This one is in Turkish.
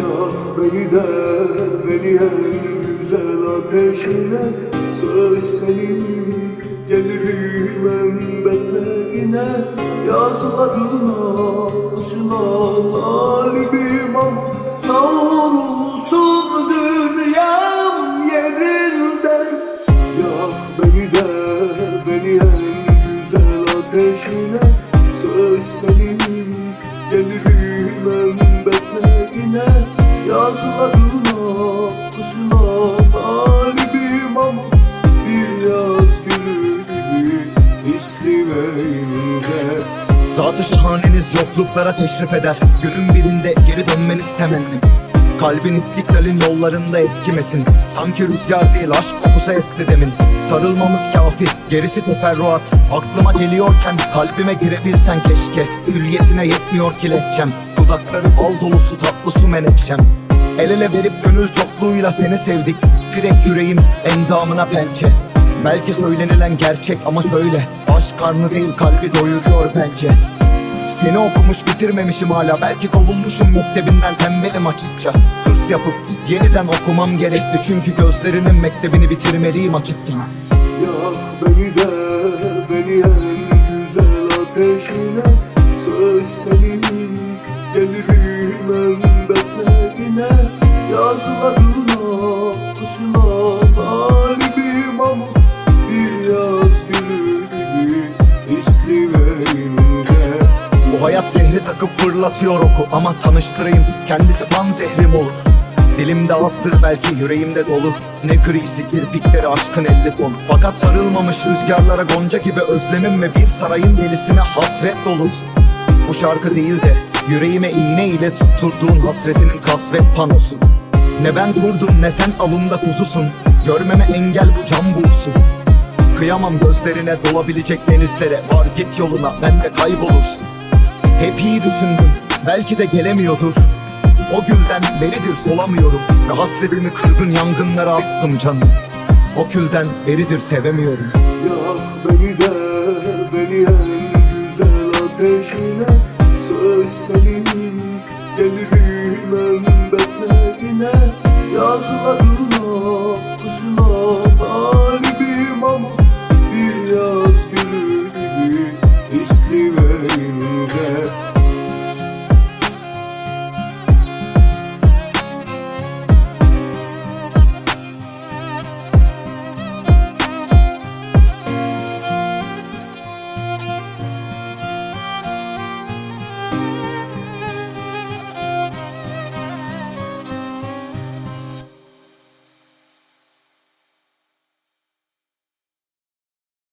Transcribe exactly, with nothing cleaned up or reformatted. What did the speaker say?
Yak beni de beni en güzel ateşine. Söz senin gelirim en beterine. Yazılarına acıla talibim ama savrulsun dünyam yerinde. Yak beni de beni en güzel ateşine. Söz senin gelirim en beterine. Yazılarına kışına talibim ama bir yaz gülü gibi islim elimde. Zat-ı şahaneniz yokluklara teşrif eder. Günün birinde geri dönmeniz temenni. Kalbin istiklalin yollarında eskimesin. Sanki rüzgar değil aşk kokusu esti demin. Sarılmamız kafi, gerisi teferruat. Aklıma geliyorken kalbime girebilsen keşke. Hülliyetine yetmiyor ki lehçem. Dudakları bal dolusu tatlı su menekşem. El ele verip gönül çokluğuyla seni sevdik. Kürek yüreğim endamına pençe. Belki söylenilen gerçek ama şöyle. Aşk karnı değil kalbi doyuruyor bence. Seni okumuş bitirmemişim hala. Belki kovulmuşum mektebinden tembelim açıkça. Hırs yapıp yeniden okumam gerekti. Çünkü gözlerinin mektebini bitirmeliyim açıkça. Yak beni de beni en güzel ateşine. Söz senin gelirim en beterine. Yazılarına kışına talibim ama bir yaz gülü gibi islim elimde. Bu hayat zehri takıp fırlatıyor oku. Ama tanıştırayım, kendisi ban zehrim olur. Dilimde azdır belki yüreğimde dolu. Ne grisi kirpikleri aşkın elli ton. Fakat sarılmamış rüzgarlara gonca gibi özlemim ve bir sarayın delisine hasret dolu. Bu şarkı değil de yüreğime iğne ile tutturduğun hasretinin kasvet panosu. Ne ben durdum ne sen avımda kuzusun. Görmeme engel bu can buğusu. Kıyamam gözlerine dolabilecek denizlere. Var git yoluna ben de kaybolursun. Hep iyi düşündüm belki de gelemiyordur. O gülden beridir solamıyorum. Ve hasretimi kırgın yangınlara astım canım. O külden beridir sevemiyorum. Yak beni de beni en güzel ateşine. Söz senin gelirim en beterine. Yazılarına